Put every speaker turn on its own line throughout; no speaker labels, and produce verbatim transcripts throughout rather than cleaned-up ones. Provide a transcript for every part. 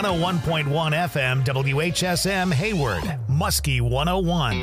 oh one point one F M W H S M Hayward, Muskie one oh one.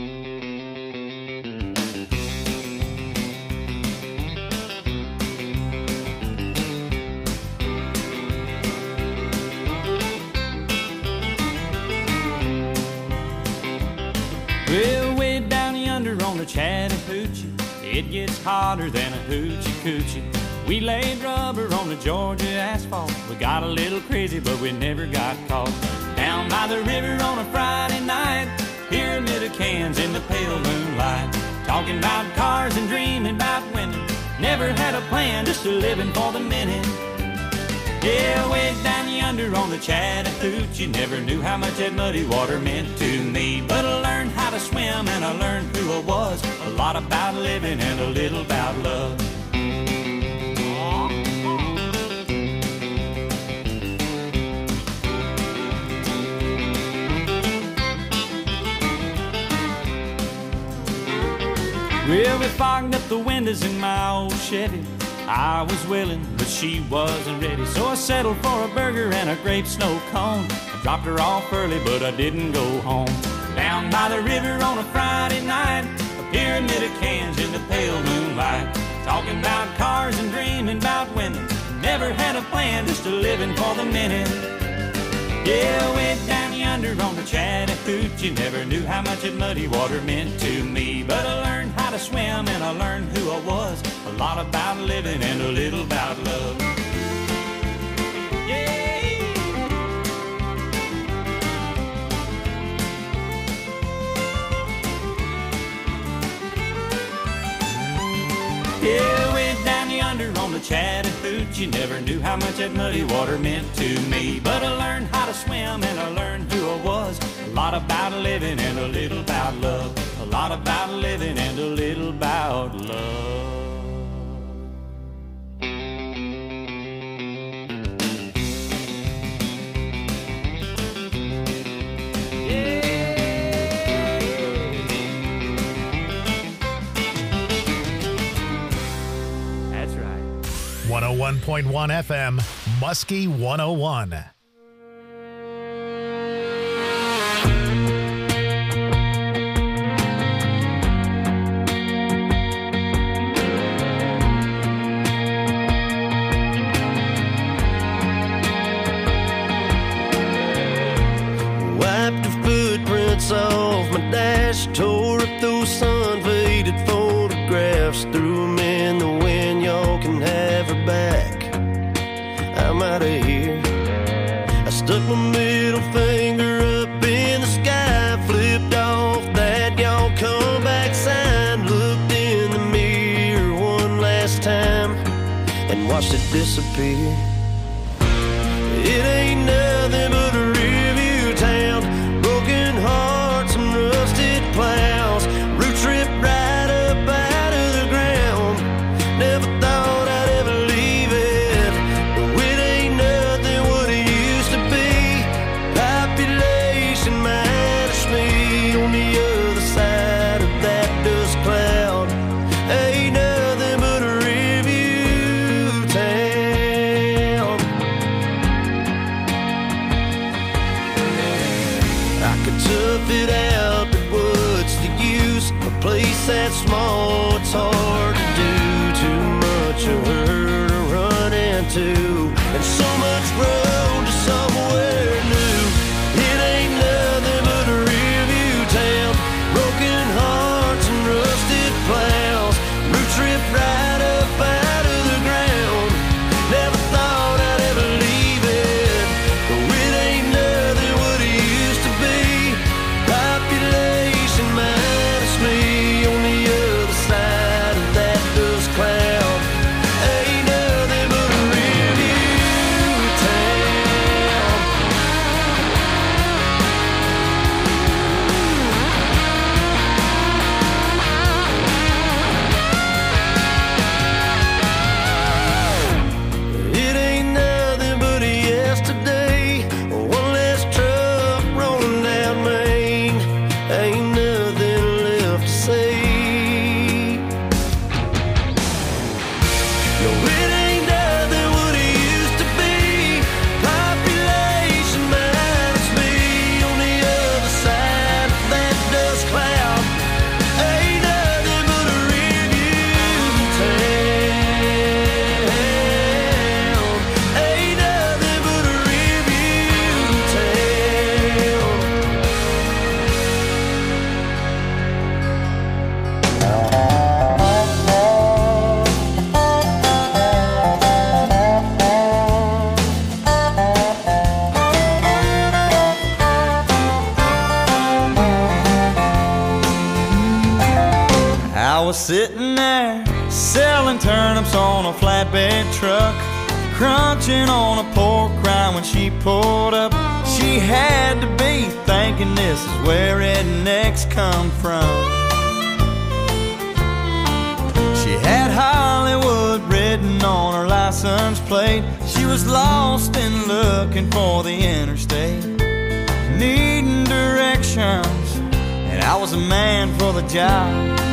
Well, way down yonder on the Chattahoochee, it gets hotter than a hoochie coochie. We laid rubber on the Georgia asphalt. We got a little crazy, but we never got caught. Down by the river on a Friday night, pyramid of cans in the pale moonlight. Talking about cars and dreaming about women. Never had a plan, just a living for the minute. Yeah, way down yonder on the Chattahoochee, never knew how much that muddy water meant to me. But I learned how to swim and I learned who I was. A lot about living and a little about love. Well, we fogged up the windows in my old Chevy. I was willing, but she wasn't ready. So I settled for a burger and a grape snow cone. I dropped her off early, but I didn't go home. Down by the river on a Friday night, a pyramid of cans in the pale moonlight. Talking about cars and dreaming about women. Never had a plan, just a living for the minute. Yeah, way down yonder on the Chattahoochee, never knew how much that muddy water meant to me. But I learned how to swim and I learned who I was. A lot about living and a little about love. Yeah. Yeah, way down yonder on the Chattahoochee, never knew how much that muddy water meant to me. But I learned how to swim and I learned who I was. A lot about living and a little about love. A lot about living and a little about love.
one oh one point one F M, Muskie one oh one.
Wiped the footprints off my dash, tore up those sun-faded photographs, threw them in the wind. Y'all can have her back. I'm out of here. I stuck my middle finger up in the sky, flipped off that y'all come back sign, looked in the mirror one last time and watched it disappear. It ain't nothing but a review town, broken hearts and rusted plows, roots ripped right up out of the ground. Never thought I'd ever leave it, but it ain't nothing what it used to be. Population minus me on the other side of that dust cloud. Ain't nothing but a review town. I could tough it out, but what's the use? A place that small, it's hard to do. Too much of her to run into, and so much road to somewhere new. It ain't nothing but a review town, broken hearts and rusted plows, roots ripped right up out of the ground. Never thought I'd ever leave it, but it ain't nothing what it used to be. Population minus me on the other side.
I was sitting there selling turnips on a flatbed truck, crunching on a pork rind when she pulled up. She had to be thinking this is where rednecks come from. She had Hollywood written on her license plate. She was lost and looking for the interstate, needing directions, and I was a man for the job.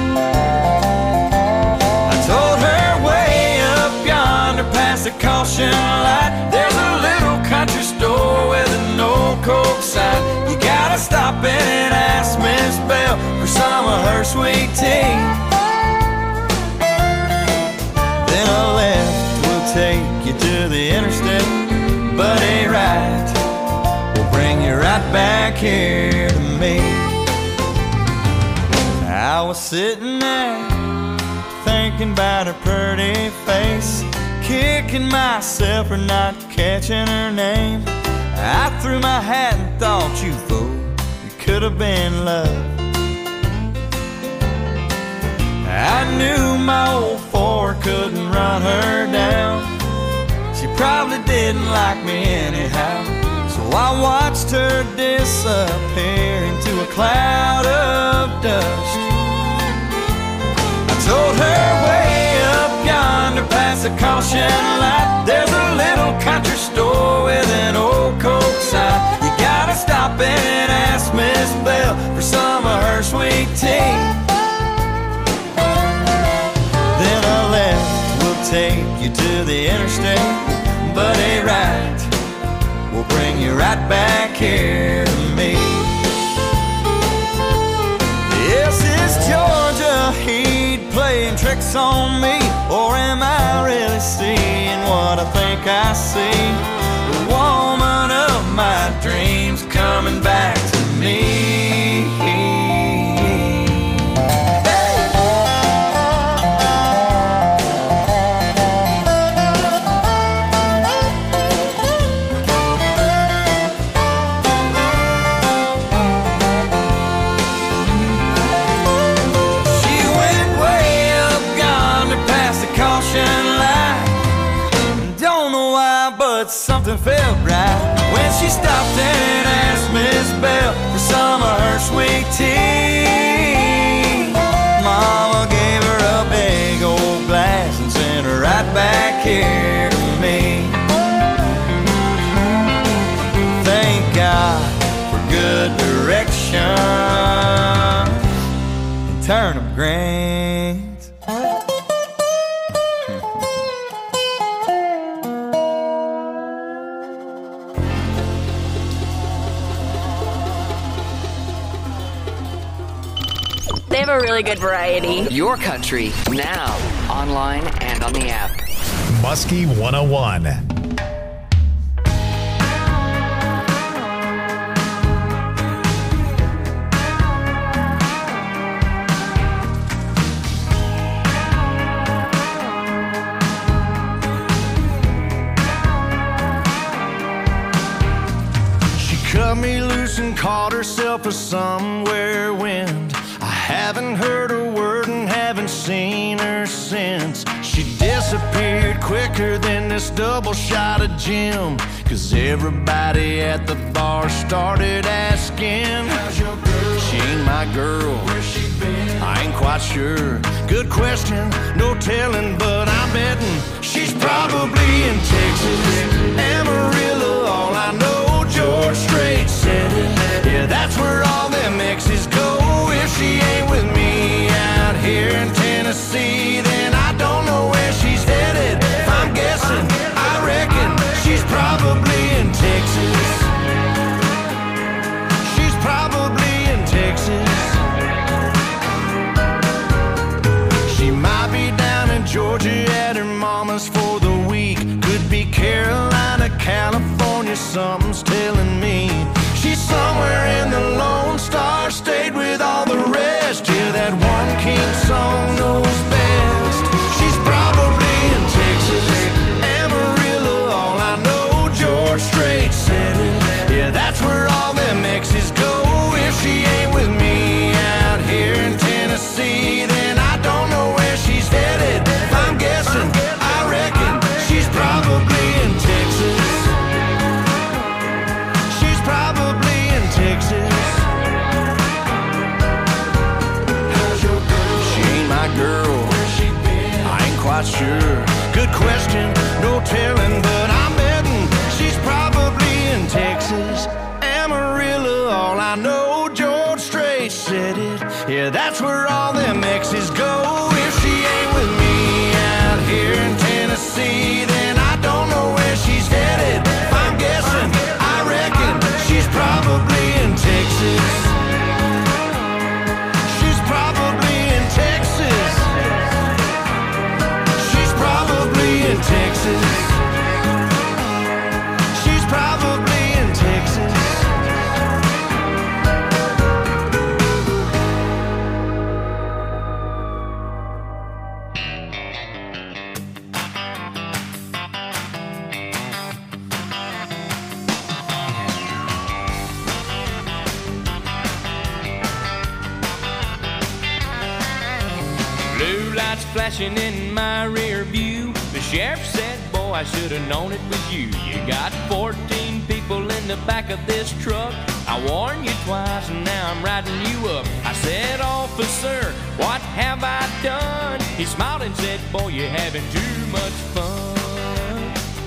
I told her way up yonder past the caution light, there's a little country store with an old Coke sign. You gotta stop in and ask Miss Bell for some of her sweet tea. Then a left will take you to the interstate, but a right will bring you right back here to me. I was sitting there thinking about her pretty face, kicking myself for not catching her name. I threw my hat and thought, you fool, it could have been love. I knew my old Ford couldn't run her down. She probably didn't like me anyhow, so I watched her disappear into a cloud of dust. I told her way up yonder past the caution light, there's a little country store with an old Coke sign. You gotta stop in and ask Miss Bell for some of her sweet tea. Then a left will take you to the interstate, but a right will bring you right back here to me. Yes, it's Georgia Heat playing tricks on me, or am I really seeing what I think I see? The woman of my dreams coming back to me. Something felt right when she stopped and asked Miss Bell for some of her sweet tea. Mama gave her a big old glass and sent her right back here to me. Thank God for good direction and turnip greens.
They have a really good variety.
Your country, now, online and on the app.
Muskie one oh one.
She cut me loose and caught herself a somewhere wind. Haven't heard a word and haven't seen her since. She disappeared quicker than this double shot of gin, 'cause everybody at the bar started asking, how's your girl? She ain't my girl. Where's she been? I ain't quite sure. Good question, no telling, but I'm betting she's probably in Texas, Amarillo. All I know, George Strait said it. Yeah, that's where all them exes go. If she ain't with me out here in Tennessee, then I don't know where she's headed. If I'm guessing, I reckon she's probably in Texas. She's probably in Texas. She might be down in Georgia at her mama's for the week. Could be Carolina, California, something's telling me. She's somewhere in the Lone Star State with all the rest. Yeah, that one king song knows best. She's probably in Texas, Amarillo. All I know, George Strait said it. Yeah, that's where all them quite sure. Good question, no telling, but I'm betting she's probably in Texas. Amarillo, all I know, George Strait said it. Yeah, that's where all them exes go. If she ain't with me out here in Tennessee, then I don't know where she's headed. If I'm guessing, I reckon she's probably in Texas. She's probably in Texas. She's probably in Texas. She's probably in Texas.
Flashing in my rear view, the sheriff said, boy, I should have known it was you. You got fourteen people in the back of this truck. I warned you twice and now I'm riding you up. I said, officer, what have I done? He smiled and said, boy, you're having too much fun.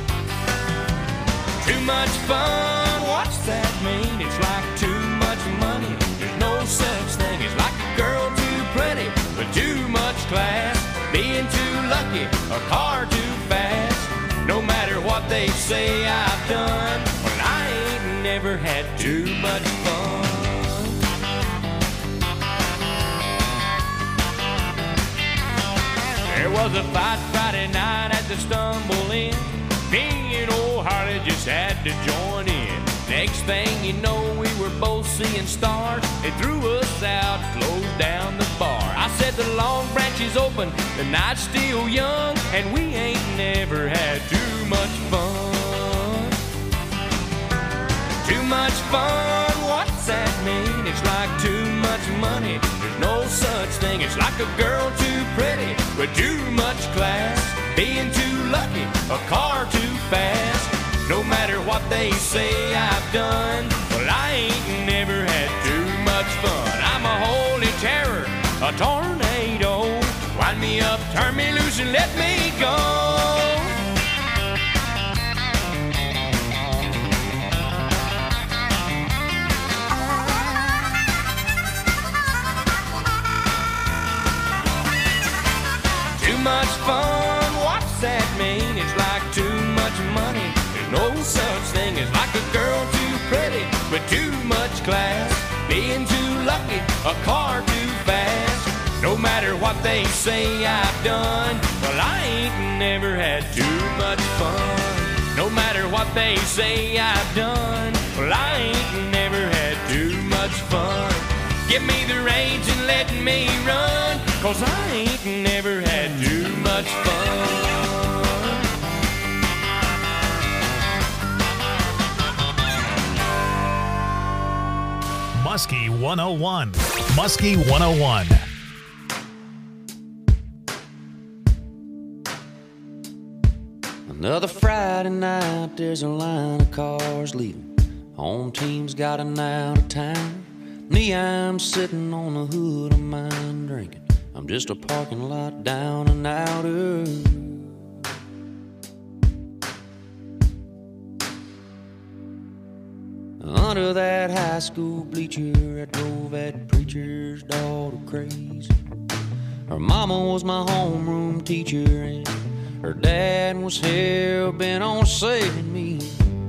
Too much fun, what's that mean? It's like too much money. There's no such thing. It's like a girl too pretty with too much class. Being too lucky, a car too fast. No matter what they say I've done, well, I ain't never had too much fun. There was a fight Friday night at the Stumble Inn. Me and old Harley just had to join in. Next thing you know, we were both seeing stars. They threw us out, closed down the bar. I said the Long Branch is open, the night's still young, and we ain't never had too much fun. Too much fun, what's that mean? It's like too much money. There's no such thing. It's like a girl too pretty with too much class. Being too lucky, a car too fast. No matter what they say I've done, well, I ain't never had too much fun. I'm a holy terror, a tornado. Wind me up, turn me loose, and let me go. Too much fun, what's that mean? It's like too much money. No such thing as like a girl too pretty with too much class. Being too lucky, a car too fast. No matter what they say I've done, well, I ain't never had too much fun. No matter what they say I've done, well, I ain't never had too much fun. Give me the reins and let me run, 'cause I ain't never had too much fun.
Muskie one oh one. Muskie one oh one.
Another Friday night, there's a line of cars leaving. Home team's got an out of town. Me, I'm sitting on the hood of mine drinking. I'm just a parking lot down and outer. Under that high school bleacher, I drove that preacher's daughter crazy. Her mama was my homeroom teacher, and her dad was hell-bent on saving me.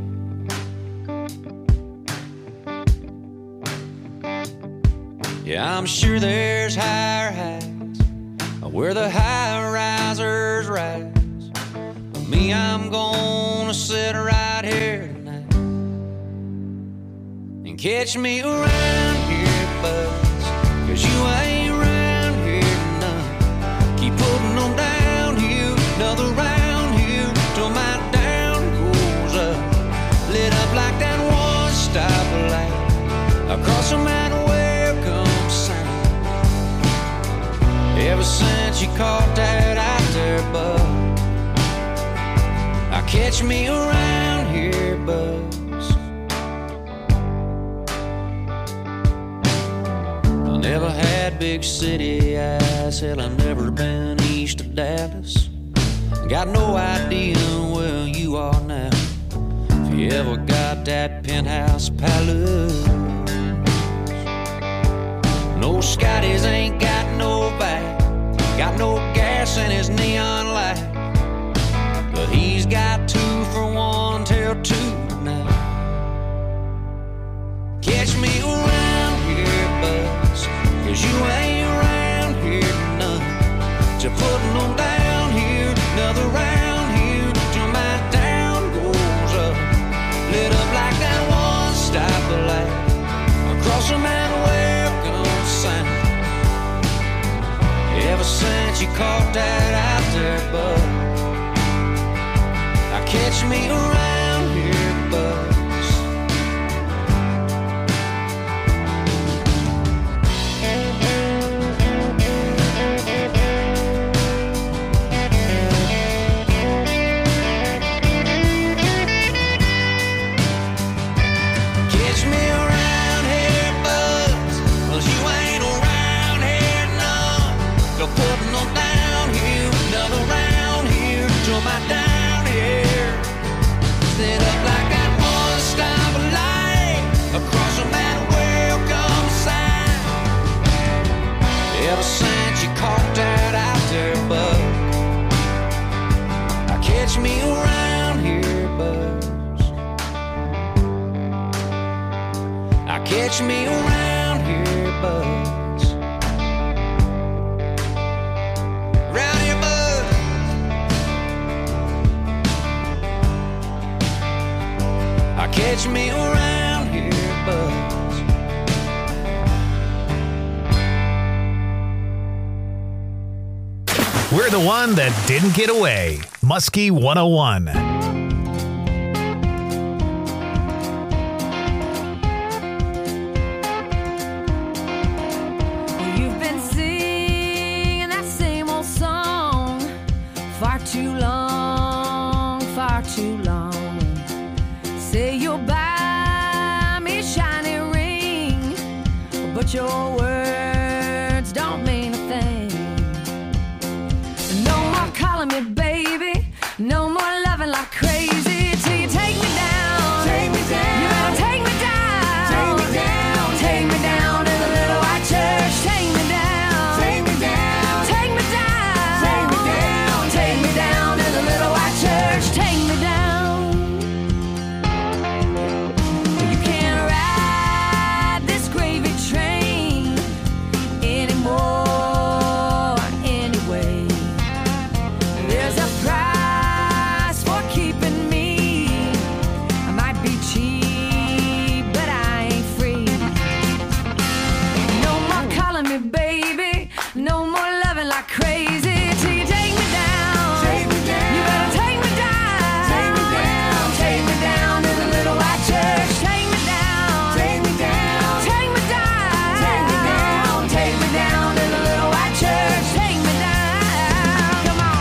Yeah, I'm sure there's higher heights where the high-risers rise. But me, I'm gonna sit right here tonight and catch me around here, buzz, 'cause you ain't around here none. Keep putting them downhill, another round here, till my down goes up. Lit up like that one stoplight across from that welcome sign. Ever since you caught that out there, bud, I catch me around here, buzz. I never had big city eyes, hell, I've never been east of Dallas. Got no idea where you are now. If you ever got that penthouse palace. No, Scotty's ain't got no back, got no gas in his neon light, but he's got two for one till two tonight. Catch me around here, buzz, cause you ain't around here none. So putting them down here, another round here, till my town goes up. Lit up like that one stoplight across the mountain, welcome sign. Ever since you caught that out there, bud, now catch me around here, buzz. Catch me around here, buzz, 'cause you ain't around here none. Go putting them down here, another round here, till my down here. Set up like that one stop light across the mountain, welcome sign. Ever since you caught that out there, bud, now catch me around here, buzz. Now catch me around here, buzz. Round here, bud. Now catch me around here, buzz.
We're the one that didn't get away. Muskie one oh one.
You've been singing that same old song far too long, far too long. Say you'll buy me a shiny ring, but your words don't mean a thing. No more calling me baby, no more loving like crazy, till you take me down. Take me down. You better take me down. Take me down. Take me down to the little white church. Take me down. Take me down. Take me down. Take me down. Take me down to the little white church. Take me down. You can't ride this gravy train anymore anyway. There's a price for keeping me. I might be cheap, but I ain't free. No more calling me baby, no more loving like crazy, till you take me down. Take me down. You better take me down. Take me down. Take me down to the little white church. Take me down. Take me down. Take me down. Take me down. Take me down to the little white church. Take me down. Come on.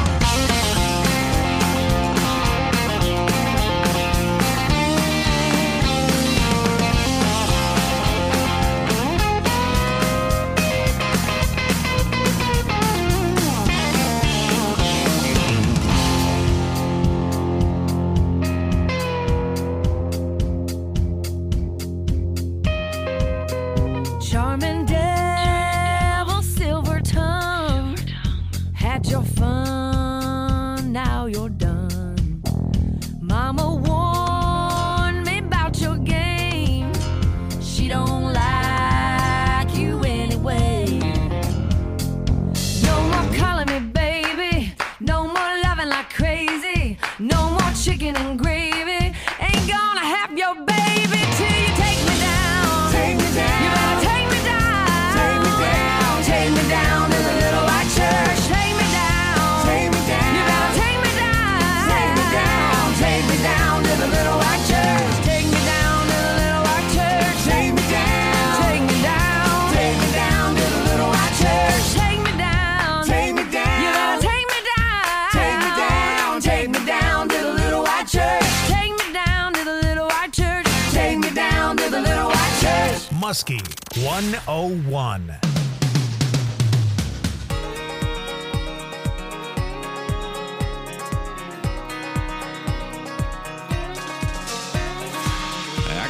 Charming devil, silver tongue, had your fun, now you're done. Mama warned me about your game, she don't like you anyway. No more calling me baby, no more loving like crazy, no more chicken and gravy, ain't gonna have your baby till you take me down. Take me down. You better take me down. Take me down. Take me down to the little white church. Take me down. Take me down. You better take me down. Take me down. Take me down to the little white church. Take me down to the little white church. Take me down. Take me down. Take me down to the little white church. Take me down. Take me down. You better take me down. Take me down. Take me down to the little white church. Take me down to the little white church. Take me down to the little white church.
Muskie one oh one.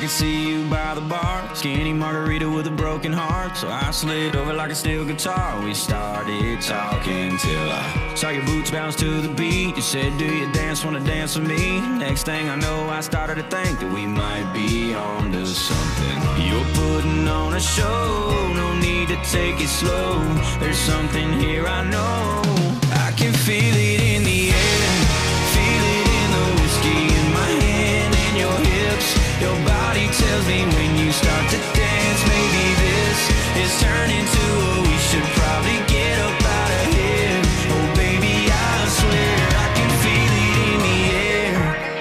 could see you by the bar, skinny margarita with a broken heart. So I slid over like a steel guitar. We started talking till I saw your boots bounce to the beat. You said, do you dance, wanna dance with me? Next thing I know, I started to think that we might be on to something. You're putting on a show, no need to take it slow. There's something here I know. I can feel it in the air, feel it in the whiskey in my hand and your hips. Your body tells me when you start to dance, maybe this is turning to a we should probably get up out of here. Oh baby, I swear I can feel it in the air.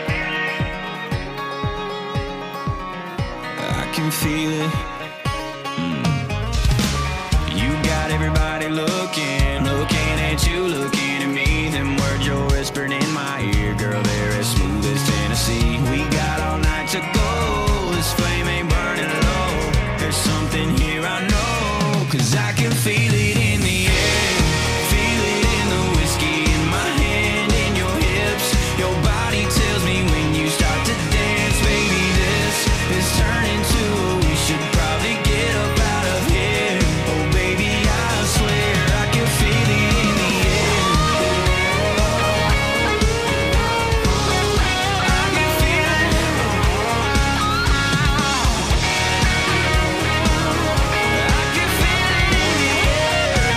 I can feel it. Mm. You got everybody looking, looking at you, looking at me. Them words you're whispering in my ear, girl, they're as smooth as Tennessee. We got all night to go, this flame ain't burning low. There's something here I know, cause I can feel it in the air, feel it in the whiskey in my hand and your hips. Your body tells me when you start to dance, baby, this is turning to a we should probably get up out of here. Oh baby, I swear I can feel it in the air. I can feel it. I can feel it in the air.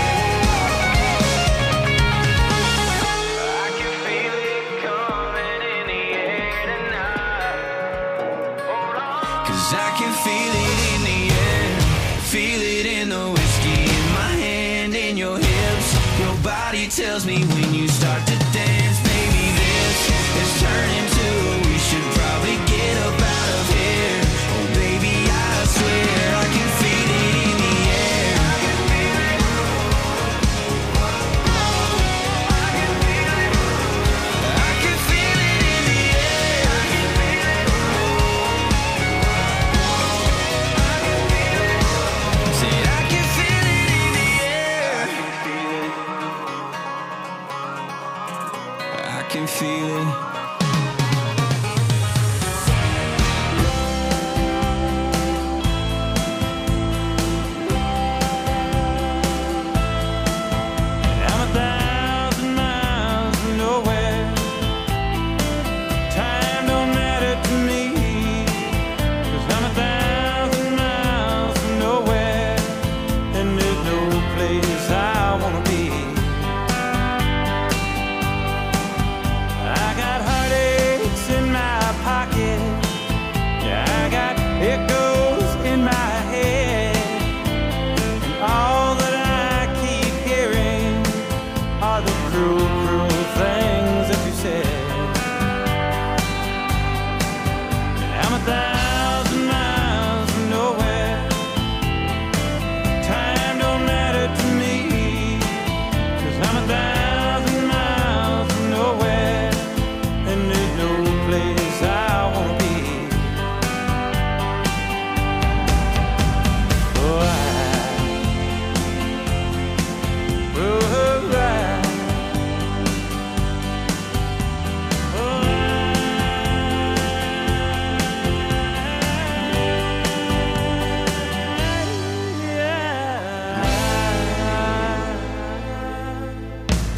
I can feel it coming in the air tonight. Hold on. Cause I can feel it in the air, feel it in the whiskey in my hand and your hips. Your body tells me when you start to dance, baby, this is turning to a we should probably get up out of here. Oh baby, I swear I can feel it in the air. I can feel it. I can feel it. I can feel it in the air. I can feel it. I can feel it. Said I can feel it in the air. I can feel it. I can feel it. I'm a thousand miles from nowhere. Time don't matter to me, 'cause I'm a thousand miles from nowhere, and there's no place I wanna be. I got heartaches in my pocket. Yeah, I got echoes in my head. And all that I keep hearing are the cruel, cruel things that you said. And I'm a thousand miles from nowhere. Time don't matter to me, 'cause I'm a thousand miles from nowhere, and there's no place I wanna be. Oh, I, oh, I, oh, I, yeah.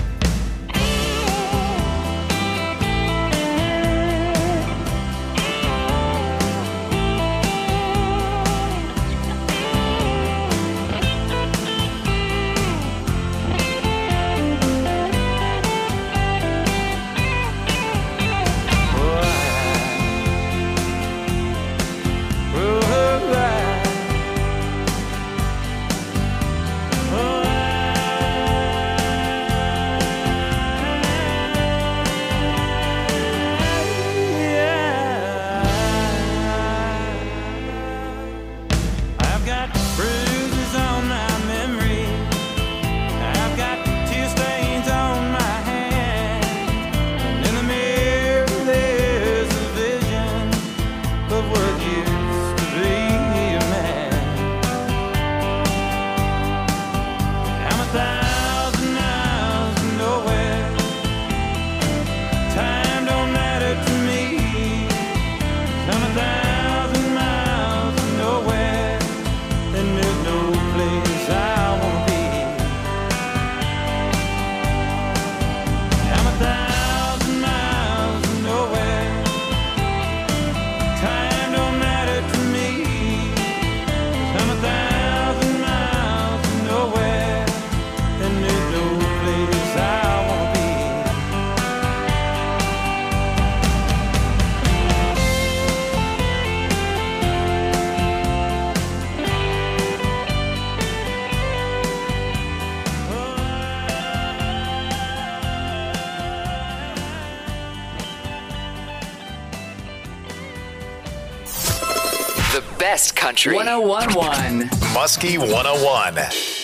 best country.
one oh one point one.
Muskie one oh one.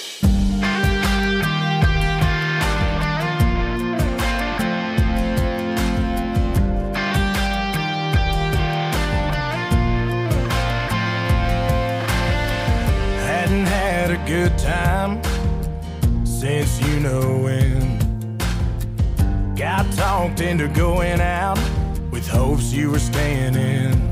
Hadn't had a good time since you know when. Got talked into going out with hopes you were staying in.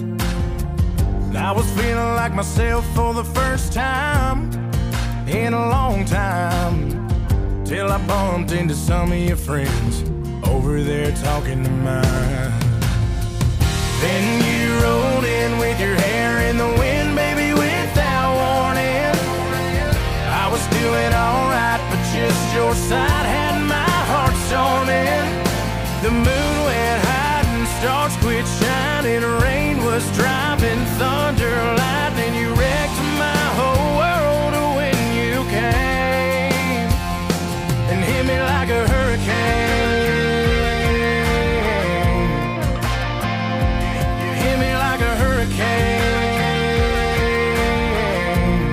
I was feeling like myself for the first time in a long time, till I bumped into some of your friends over there talking to mine. Then you rolled in with your hair in the wind, baby, without warning. I was doing alright, but just your side had my heart storming. The moon went high and stars quit shining. Rain was dropping, thunder, lightning. You wrecked my whole world when you came and hit me like a hurricane. You hit me like a hurricane.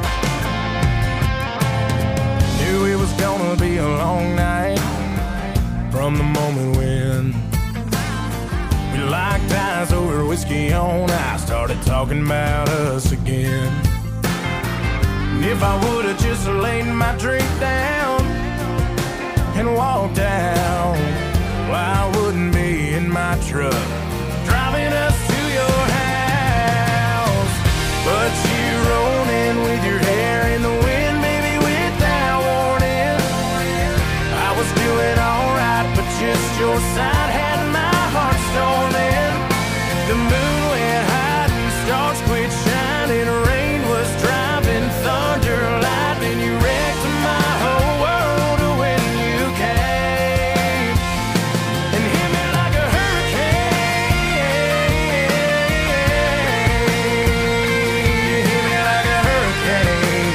Knew it was gonna be a long night from the moment when we locked eyes over whiskey on ice, started talking about us again. And if I would've just laid my drink down and walked out, well, I wouldn't be in my truck driving us to your house. But you rolled in with your hair in the wind, baby, without warning. I was doing alright, but just your side had my heart storming. The moon went high and stars quit shining. Rain was dropping, thunder, lightning. You wrecked my whole world when you came and hit me like a hurricane. Hit me like a hurricane.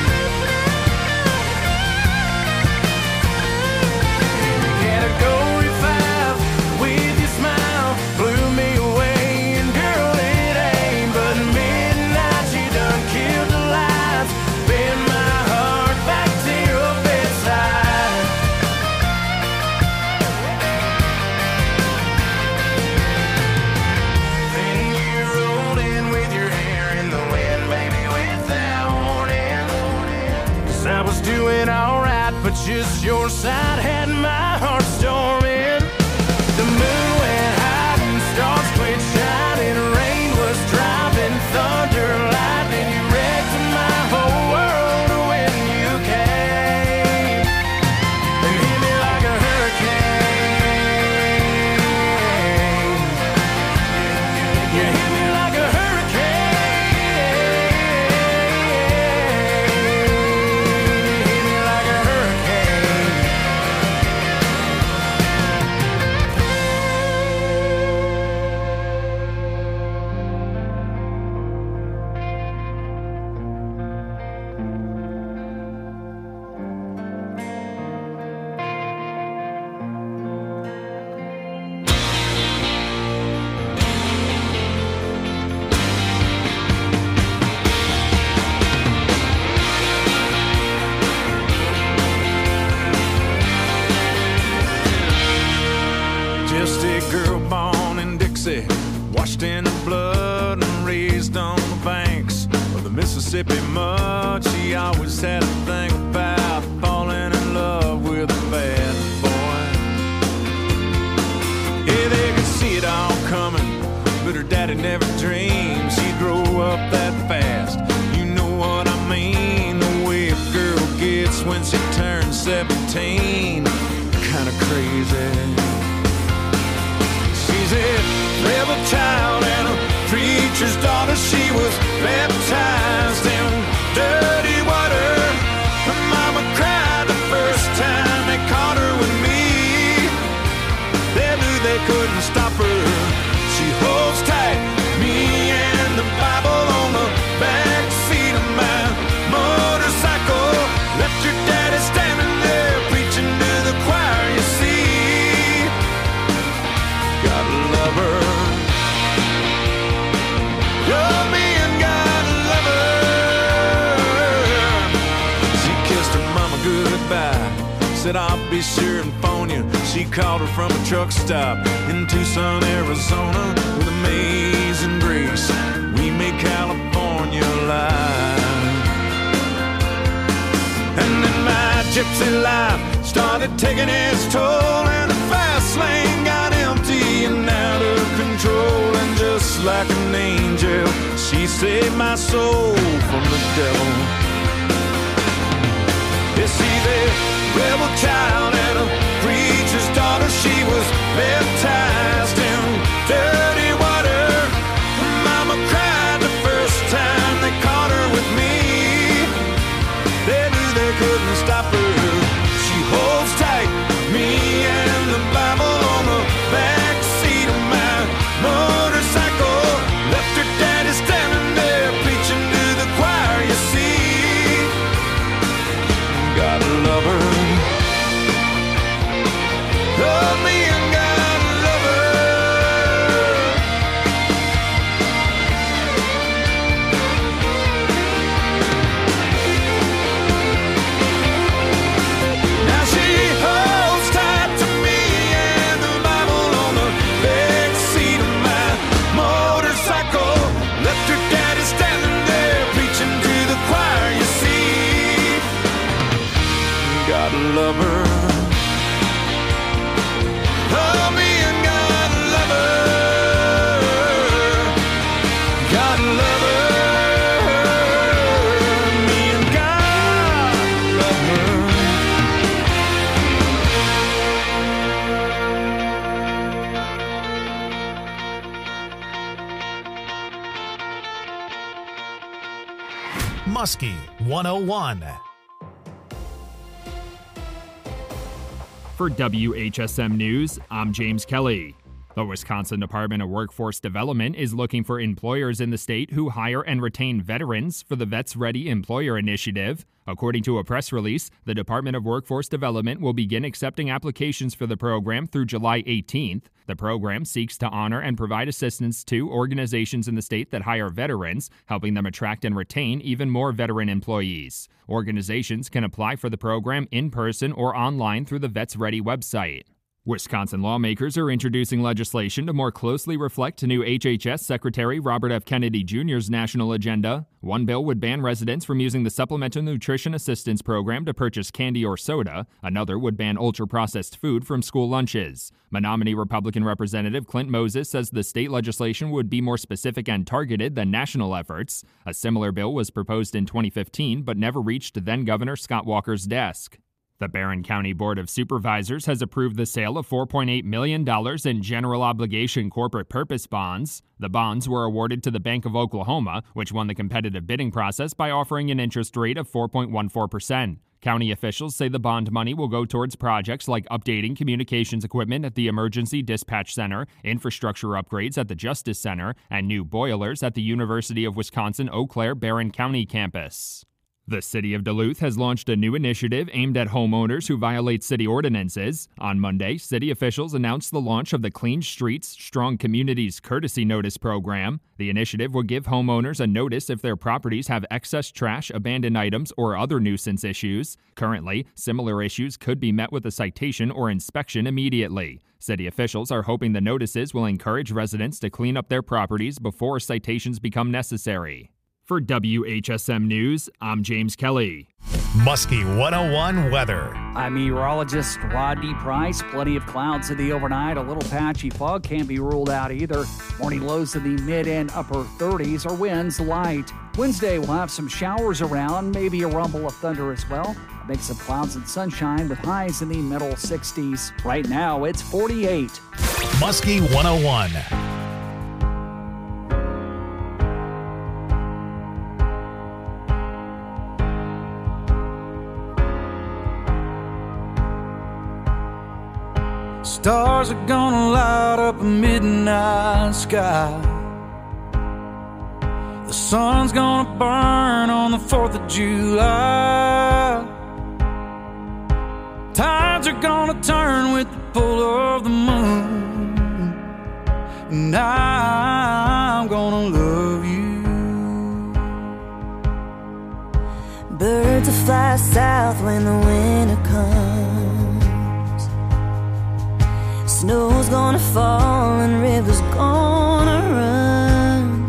Category five with your smile blew me away, and girl, it ain't but midnight. You done killed the lights, bend my heart back to your bedside. Then you rolled in with your hair in the wind, baby, without warning. 'Cause I was doing alright, but just your side had my heart storming. The moon went high and stars quit shining. Rain was dropping, thunder, lightning. You wrecked my whole world when you came and hit me like a hurricane. You hit me like a hurricane. Hit me like a hurricane. Just a girl born in Dixie, washed in the blood and raised on the banks of the Mississippi mud. She always had a thing about falling in love with a bad boy. Yeah, they could see it all coming, but her daddy never dreamed she'd grow up that fast. You know what I mean, the way a girl gets when she turns seventeen. Kinda crazy. She's a rebel child and a preacher's daughter. She was baptized in dirty water. Her mama cried the first time they caught her with me. They knew they couldn't stop her. She holds tight, me and the Bible on the back seat of my motorcycle. Left your daddy standing there preaching to the choir, you see. Gotta love her. You're being God.
said I'll be sure and phone you. She called her from a truck stop in Tucson, Arizona. With amazing grace, we made California alive. And then my gypsy life started taking its toll, and the fast lane got empty and out of control. And just like an angel, she saved my soul from the devil. Yeah, she's a rebel child and a preacher's daughter. She was baptized in dirty water. Mama cried the first time they caught her with me. They knew they couldn't stop her. She holds tight, me and the Bible on the back seat of my motorcycle. Left her daddy standing there preaching to the choir, you see. Gotta love her. Love me and gotta love her. Now she holds tight to me and the Bible on the back seat of my motorcycle. Left her daddy standing there preaching to the choir, you see. Gotta love her. Love me and gotta love her. Gotta love her. Me and God love her.
Muskie one oh one.
For W H S M News, I'm James Kelly. The Wisconsin Department of Workforce Development is looking for employers in the state who hire and retain veterans for the Vets Ready Employer Initiative. According to a press release, the Department of Workforce Development will begin accepting applications for the program through July eighteenth. The program seeks to honor and provide assistance to organizations in the state that hire veterans, helping them attract and retain even more veteran employees. Organizations can apply for the program in person or online through the Vets Ready website. Wisconsin lawmakers are introducing legislation to more closely reflect new H H S Secretary Robert F. Kennedy Junior's national agenda. One bill would ban residents from using the Supplemental Nutrition Assistance Program to purchase candy or soda. Another would ban ultra-processed food from school lunches. Menominee Republican Representative Clint Moses says the state legislation would be more specific and targeted than national efforts. A similar bill was proposed in twenty fifteen but never reached then-Governor Scott Walker's desk. The Barron County Board of Supervisors has approved the sale of four point eight million dollars in general obligation corporate purpose bonds. The bonds were awarded to the Bank of Oklahoma, which won the competitive bidding process by offering an interest rate of four point one four percent. County officials say the bond money will go towards projects like updating communications equipment at the Emergency Dispatch Center, infrastructure upgrades at the Justice Center, and new boilers at the University of Wisconsin-Eau Claire Barron County campus. The City of Duluth has launched a new initiative aimed at homeowners who violate city ordinances. On Monday, city officials announced the launch of the Clean Streets, Strong Communities Courtesy Notice program. The initiative will give homeowners a notice if their properties have excess trash, abandoned items, or other nuisance issues. Currently, similar issues could be met with a citation or inspection immediately. City officials are hoping the notices will encourage residents to clean up their properties before citations become necessary. For W H S M News, I'm James Kelly.
Muskie one oh one weather.
I'm meteorologist Rodney Price. Plenty of clouds in the overnight. A little patchy fog can't be ruled out either. Morning lows in the mid and upper thirties. Our winds light. Wednesday we'll have some showers around, maybe a rumble of thunder as well. A mix of clouds and sunshine with highs in the middle sixties. Right now it's forty-eight.
Muskie one oh one.
Stars are gonna light up a midnight sky. The sun's gonna burn on the fourth of July. Tides are gonna turn with the pull of the moon. And I'm gonna love you.
Birds will fly south when the winter comes.
gonna fall and rivers gonna run.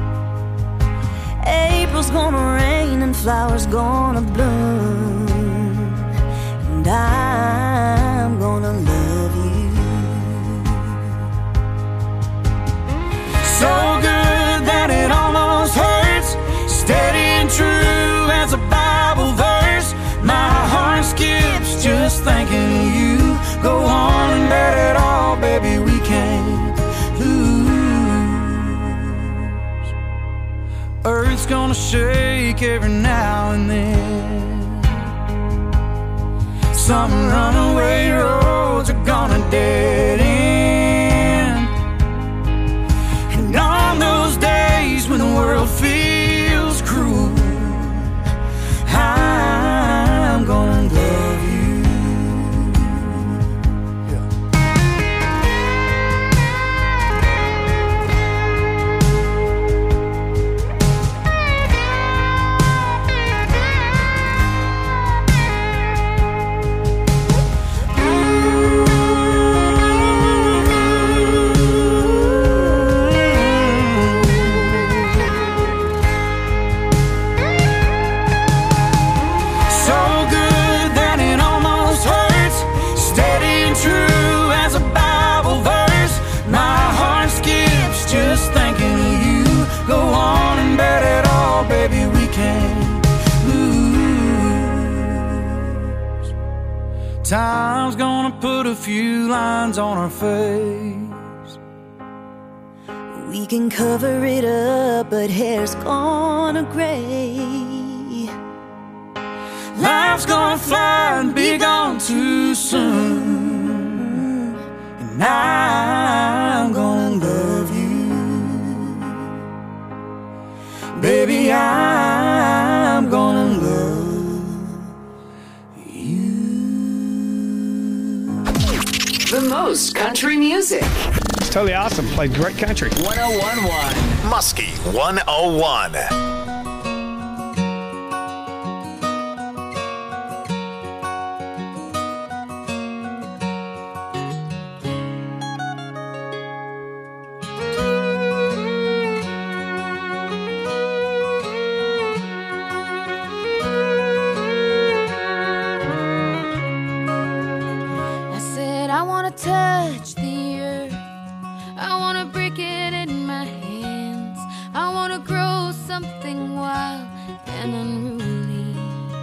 April's gonna rain and flowers gonna bloom, and I'm gonna love you.
So good that it almost hurts, steady and true as a Bible verse. My heart skips just thinking of you. Go on and bet it all, baby, we can't lose. Earth's gonna shake every now and then. Some runaway roads are gonna dead end. And on those days when the world feels cruel, I'm gonna love you. Baby, we can't lose. Time's gonna put a few lines on our face.
We can cover it up, but hair's gonna gray.
Life's gonna fly and be gone too soon, and I'm gonna love you. Baby, I'm gonna love you.
The most country music.
It's totally awesome. Played great country.
one oh one point one.
Muskie one oh one.
Touch the earth, I wanna break it in my hands. I wanna grow something wild and unruly.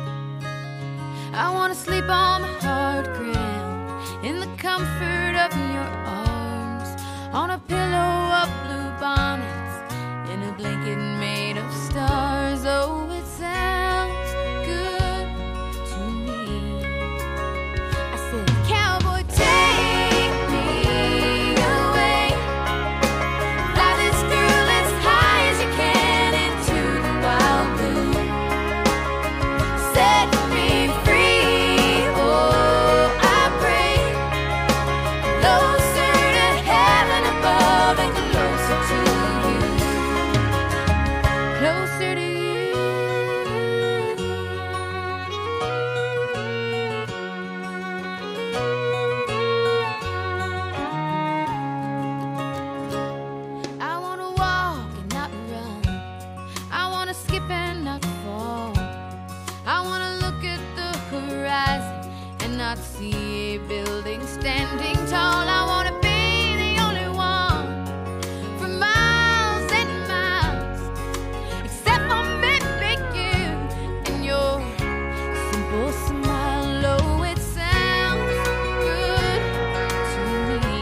I wanna sleep on the hard ground in the comfort of your arms, on a pillow of blue bonnets, in a blanket made of stars. Oh, it sounds good to me. I said, cowboy, take see a building standing tall. I want to be the only one for miles and miles, except for maybe you and your simple smile. Oh, it sounds good to me.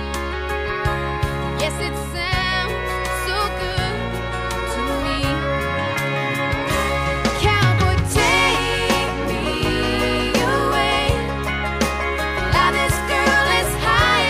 Yes, it sounds so good to me. Cowboy, take me away. This girl is high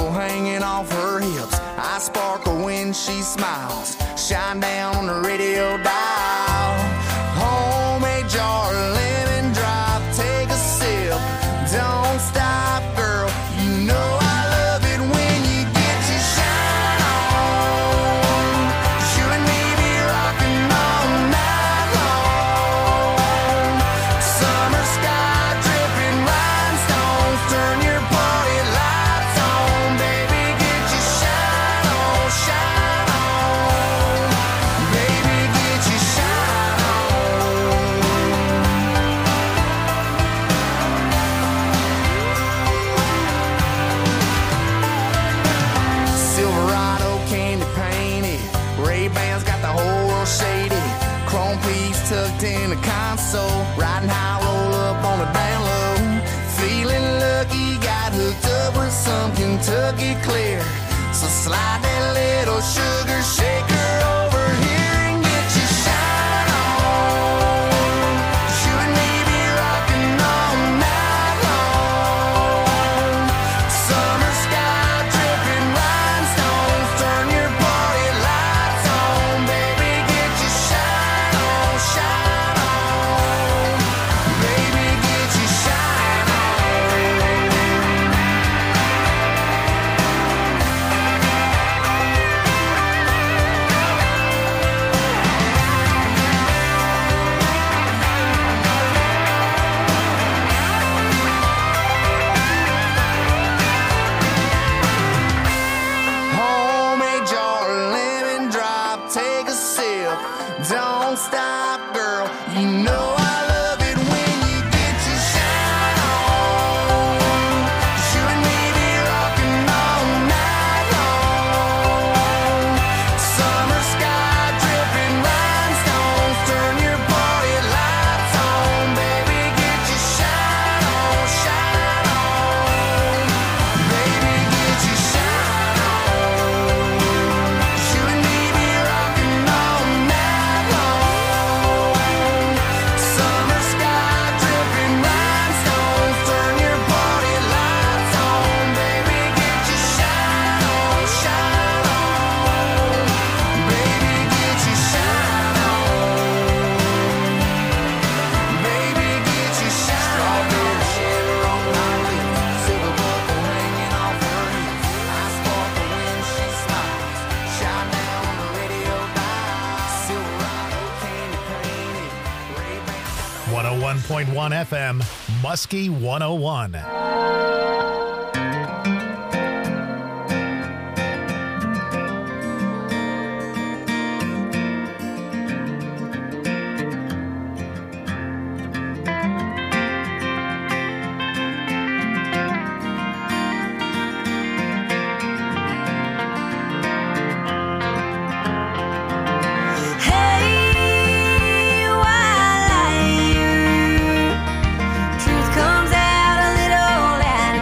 buckle hanging off her hips. I sparkle when she smiles. Shine down on the radio dial. Homemade jar, lemon drop, take a sip. Don't stop, girl. You know I love it when you get your shine on. You and me be rocking all night long. Summer sky dripping rhinestones, turn your party lights on. Baby, get your shine on, shine on. Baby, get your shine on. Silverado candy painted, Ray-Bans got the whole world shaded. Chrome pleats tucked in the console, riding high, roll up on the down low. Feeling lucky, got hooked up with some Kentucky clear. So slide that little sugar shaker over here and get your shine on. You and me be rocking all night long. Summer sky dripping rhinestones, turn your party lights on. Baby, get your shine on, shine on. Baby, get your shine on. Homemade jar, lemon drop, take a sip. Don't stop, girl. You know I love it when you get your shine on. You and me be rocking all night long. Summer sky dripping rhinestones, turn your party lights on. Baby, get your shine on, shine on. Baby, get your shine on. You and me be rocking all night long. Summer sky dripping rhinestones, turn your party lights on. Baby, get your shine on, shine on. Baby, get your shine on. Baby, get your shine on. Strawberry shiver on my lips, silver buckle hanging off her hips. I sparkle when she smiles. Shine down on the radio dial. Silverado candy painted, Ray-Ban.
one oh one point one F M, Muskie one oh one.
Hey, while I hear truth comes out a little and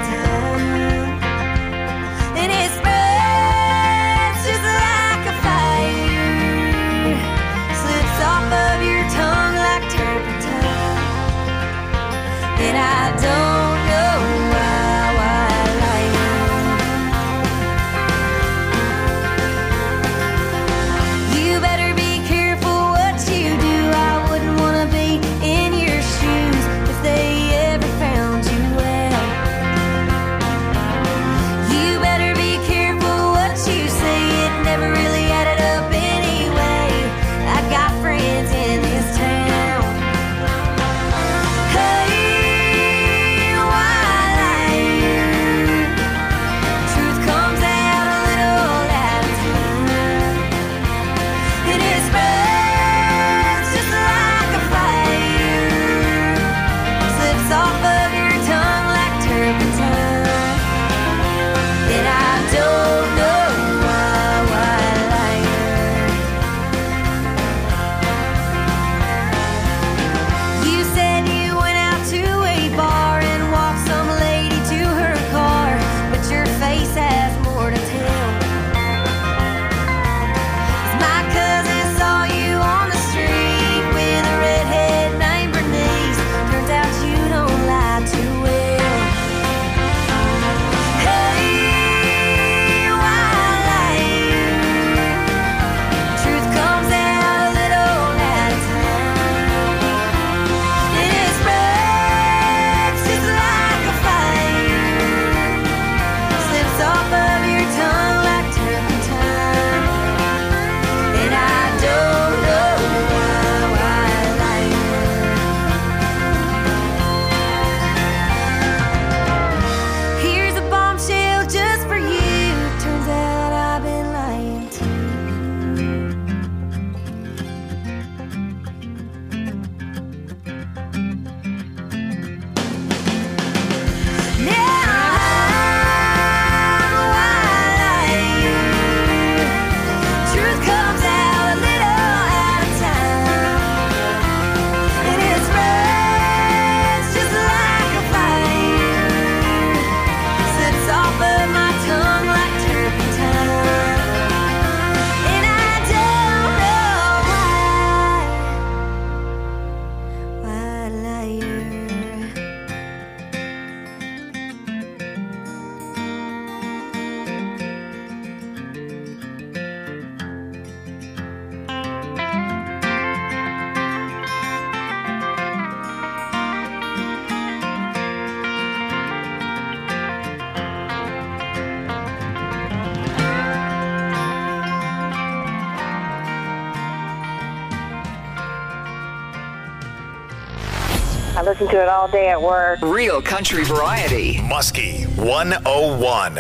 I listen to it all day at work.
Real country variety.
Muskie one oh one.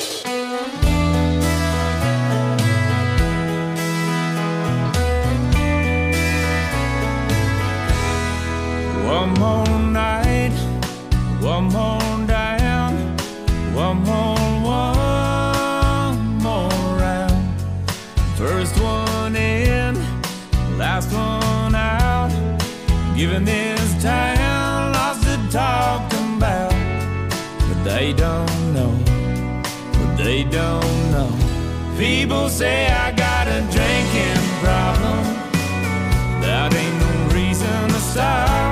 One more night, one more down, one more, one more round. First one in, last one out. Giving this town lots to talk about. But they don't know, but they don't know. People say I got a drinking problem. That ain't no reason to stop.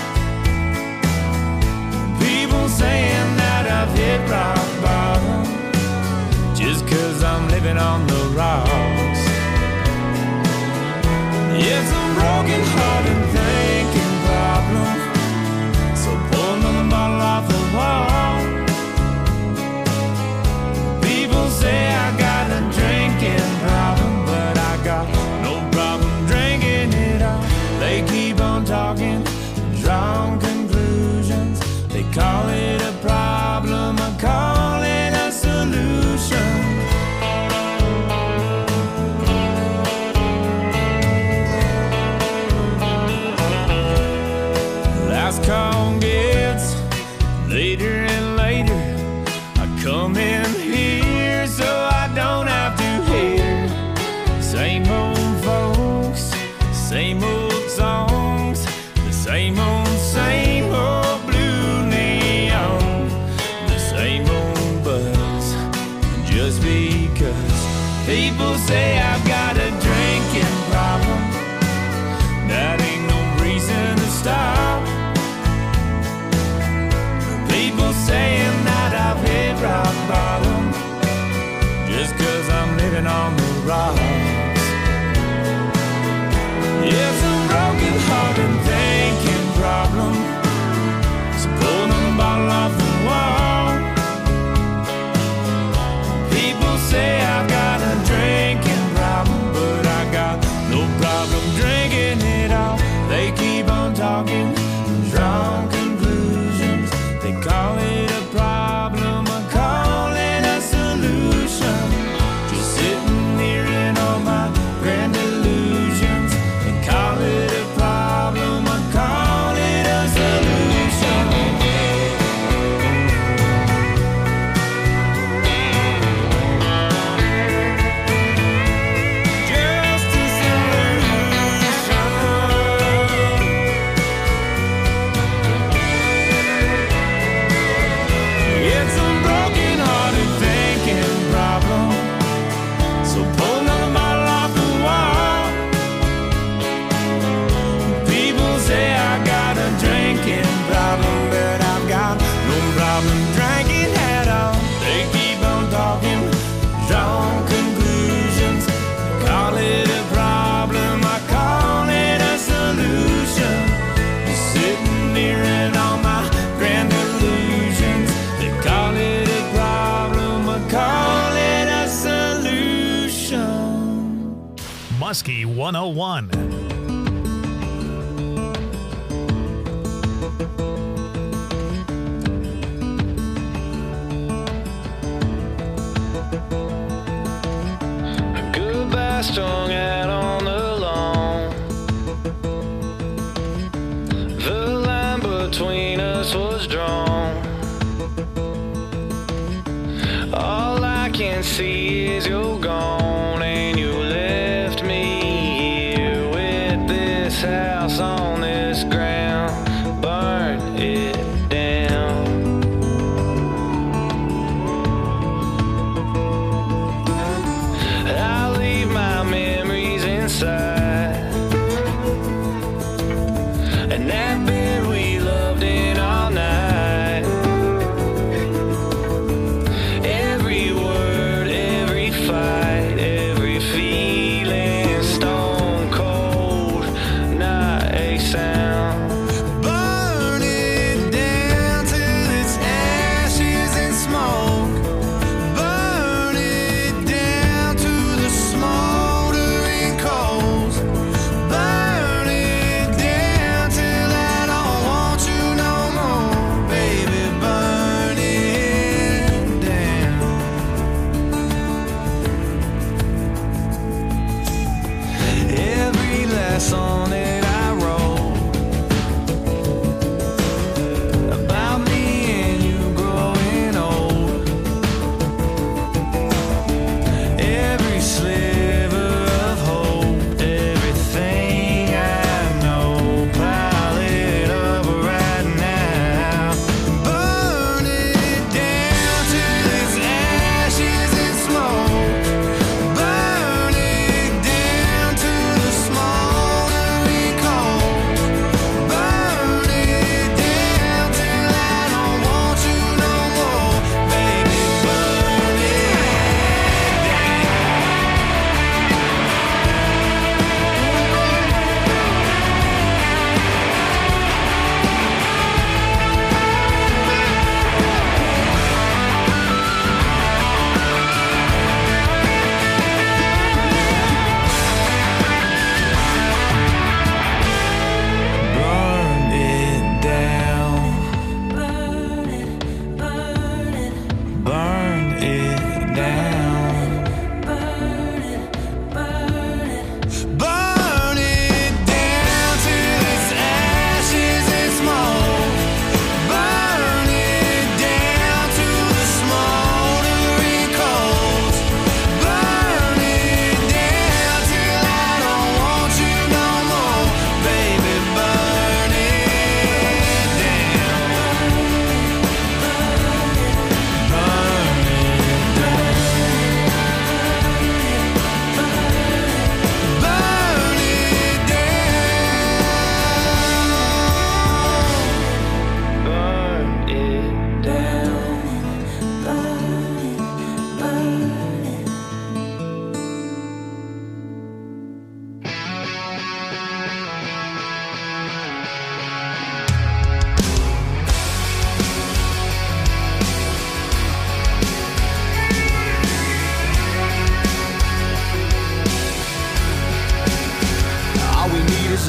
Saying that I've hit rock bottom just cause I'm living on the rocks. It's a broken heart and thinking problem. So pull another bottle off the wall. People say I got a drinking problem, but I got no problem drinking it all. They keep on talking, drawing conclusions. They call it a problem, I call it a solution. Last call gets later and later. I come in here so I don't have to hear same old folks, same old songs, the same old, same old. Just because people say I've got a drinking problem, that ain't no reason to stop. People saying that I've hit rock bottom, just cause I'm living on the rocks. It's a broken heart and thinking problem. So pull the bottle off the wall. Say I've got a drinking problem, but I got no problem drinking it all. They keep on talking, drawing conclusions. They call it a problem, I call it a solution. Just sitting here in all my grand illusions. They call it a problem, I call it a solution.
Muskie one oh one.
Goodbye strung out on the lawn. The line between us was drawn. All I can see is you're gone, and you left me here with this house on this ground. Burn it down. I leave my memories inside, and that bed we loved in all night. Every word, every fight,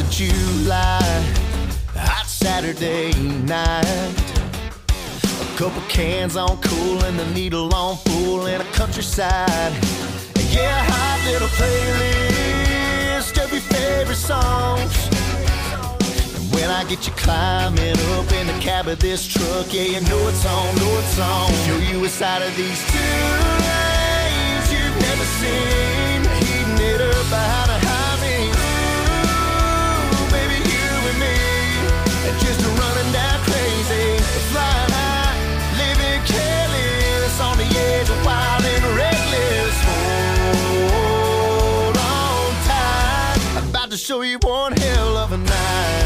of July, hot Saturday night. A couple cans on cool and the needle on full in a countryside. Yeah, hot little playlist of your favorite songs. When I get you climbing up in the cab of this truck, yeah, you know it's on, know it's on. Show you a side of these two lanes you've never seen. Heating it up behind a highway. Ooh, baby, you and me, and just running down crazy, flying high, living careless, on the edge of wild and reckless. Hold on tight, I'm about to show you one hell of a night.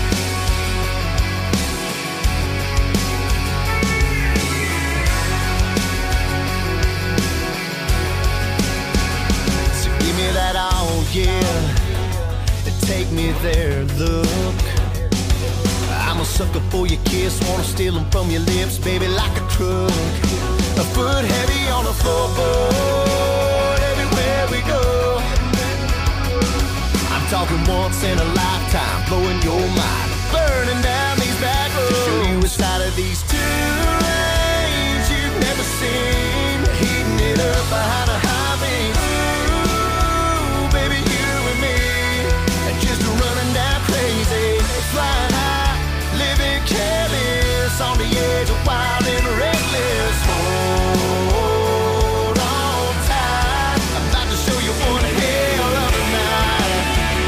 That all, yeah, and take me there, look. I'm a sucker for your kiss, wanna steal them from your lips, baby, like a crook. A foot heavy on the floorboard, everywhere we go. I'm talking once in a lifetime, blowing your mind, burning down these back roads. To show you a side of these two lanes you've never seen. Heating it up behind a highway. Flying high, living careless, on the edge of wild and reckless. Hold on tight, I'm about to show you one hell of a night.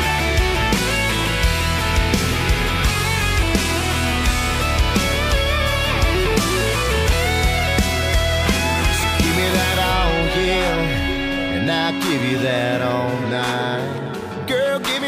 So give me that all, yeah, and I'll give you that all night. Girl, give me